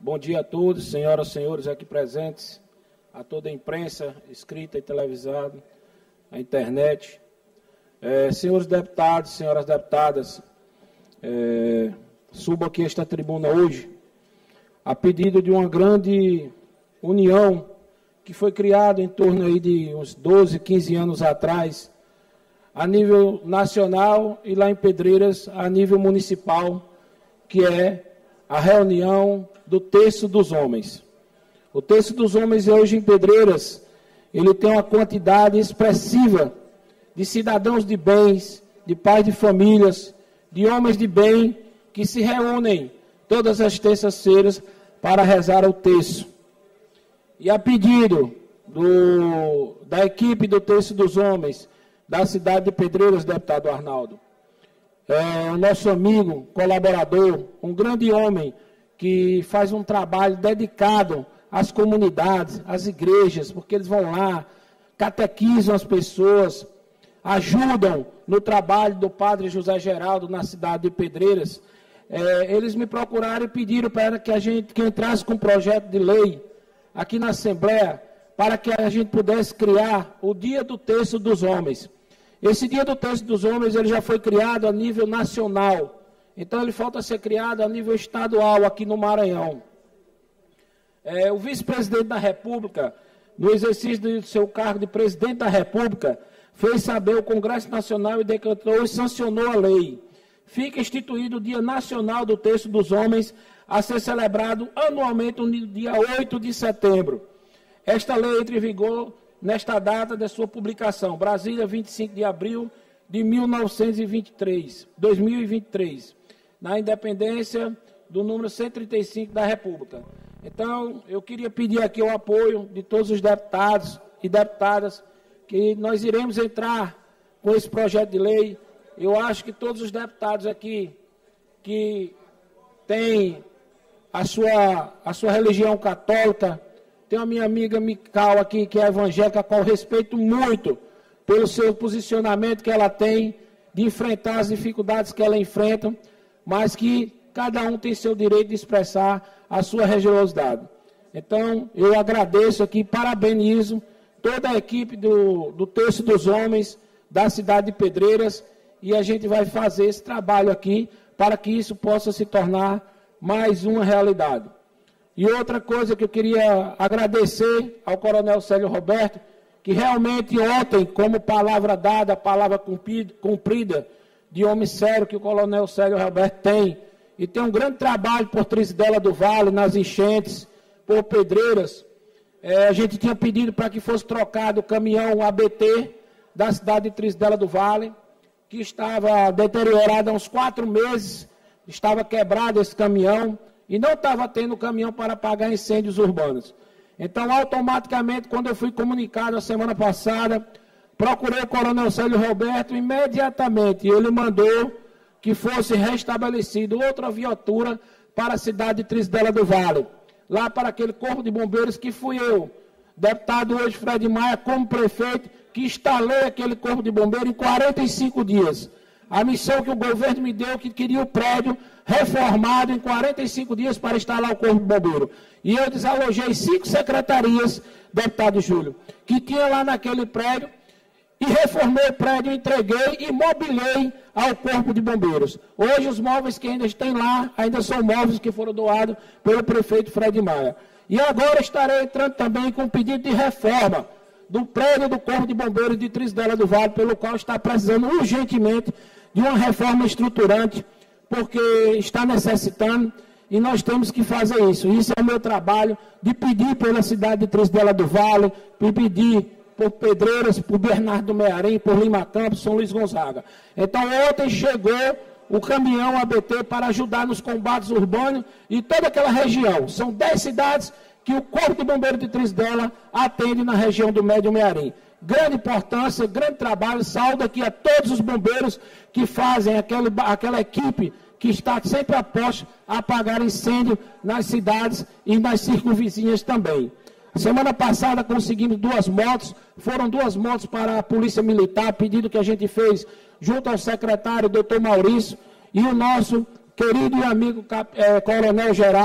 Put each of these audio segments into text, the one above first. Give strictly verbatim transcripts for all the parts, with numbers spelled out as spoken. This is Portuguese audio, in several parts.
Bom dia a todos, senhoras e senhores aqui presentes, a toda a imprensa, escrita e televisada, a internet. É, senhores deputados, senhoras deputadas, é, subo aqui a esta tribuna hoje a pedido de uma grande união que foi criada em torno aí de uns doze, quinze anos atrás, a nível nacional e lá em Pedreiras, a nível municipal, que é a reunião do Terço dos Homens. O Terço dos Homens hoje em Pedreiras, ele tem uma quantidade expressiva de cidadãos de bens, de pais de famílias, de homens de bem, que se reúnem todas as terças-feiras para rezar o terço. E a pedido do, da equipe do Terço dos Homens, da cidade de Pedreiras, deputado Arnaldo, é, o nosso amigo, colaborador, um grande homem que faz um trabalho dedicado às comunidades, às igrejas, porque eles vão lá, catequizam as pessoas, ajudam no trabalho do padre José Geraldo na cidade de Pedreiras. É, eles me procuraram e pediram para que a gente que entrasse com um projeto de lei aqui na Assembleia, para que a gente pudesse criar o Dia do Terço dos Homens. Esse Dia do Terço dos Homens ele já foi criado a nível nacional, então ele falta ser criado a nível estadual aqui no Maranhão. É, o vice-presidente da República, no exercício do seu cargo de presidente da República, fez saber o Congresso Nacional e decretou e sancionou a lei. Fica instituído o Dia Nacional do Terço dos Homens, a ser celebrado anualmente no dia oito de setembro. Esta lei entra em vigor nesta data de sua publicação, Brasília, vinte e cinco de abril de mil novecentos e vinte e três, dois mil e vinte e três, na independência do número cento e trinta e cinco da República. Então, eu queria pedir aqui o apoio de todos os deputados e deputadas, que nós iremos entrar com esse projeto de lei. Eu acho que todos os deputados aqui que têm a sua, a sua religião católica, tem a minha amiga Mical aqui, que é evangélica, a qual eu respeito muito pelo seu posicionamento que ela tem de enfrentar as dificuldades que ela enfrenta, mas que cada um tem seu direito de expressar a sua religiosidade. Então, eu agradeço aqui, parabenizo toda a equipe do, do Terço dos Homens da cidade de Pedreiras, e a gente vai fazer esse trabalho aqui para que isso possa se tornar mais uma realidade. E outra coisa que eu queria agradecer ao Coronel Célio Roberto, que realmente ontem, como palavra dada, palavra cumprida, de homem sério que o Coronel Célio Roberto tem, e tem um grande trabalho por Trizidela do Vale, nas enchentes, por Pedreiras. É, a gente tinha pedido para que fosse trocado o caminhão A B T da cidade de Trizidela do Vale, que estava deteriorado há uns quatro meses, estava quebrado esse caminhão, e não estava tendo caminhão para apagar incêndios urbanos. Então, automaticamente, quando eu fui comunicado a semana passada, procurei o Coronel Célio Roberto, imediatamente ele mandou que fosse restabelecido outra viatura para a cidade de Trizidela do Vale, lá para aquele corpo de bombeiros que fui eu, deputado hoje Fred Maia, como prefeito, que instalei aquele corpo de bombeiros em quarenta e cinco dias. A missão que o governo me deu, que queria o prédio reformado em quarenta e cinco dias para instalar o corpo de bombeiro. E eu desalojei cinco secretarias, deputado Júlio, que tinha lá naquele prédio, e reformei o prédio, entreguei e mobilei ao corpo de bombeiros. Hoje os móveis que ainda estão lá, ainda são móveis que foram doados pelo prefeito Fred Maia. E agora estarei entrando também com um pedido de reforma do prédio do Corpo de Bombeiros de Trizidela do Vale, pelo qual está precisando urgentemente de uma reforma estruturante, porque está necessitando e nós temos que fazer isso. Isso é o meu trabalho, de pedir pela cidade de Trizidela do Vale, de pedir por Pedreiras, por Bernardo Mearim, por Lima Campos, São Luís Gonzaga. Então, ontem chegou o caminhão A B T para ajudar nos combates urbanos e toda aquela região. São dez cidades que o Corpo de Bombeiros de Trizidela atende na região do Médio Mearim. Grande importância, grande trabalho, saúdo aqui a todos os bombeiros que fazem aquele, aquela equipe que está sempre a posto a apagar incêndio nas cidades e nas circunvizinhas também. Semana passada conseguimos duas motos, foram duas motos para a Polícia Militar, pedido que a gente fez junto ao secretário, doutor Maurício, e o nosso querido e amigo é, Coronel Geral,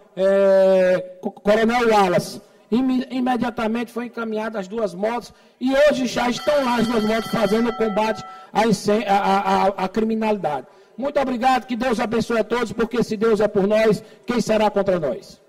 é, Coronel Wallace. Imediatamente foi encaminhada as duas motos e hoje já estão lá as duas motos fazendo o combate à, à, à, à criminalidade. Muito obrigado, que Deus abençoe a todos, porque se Deus é por nós, quem será contra nós?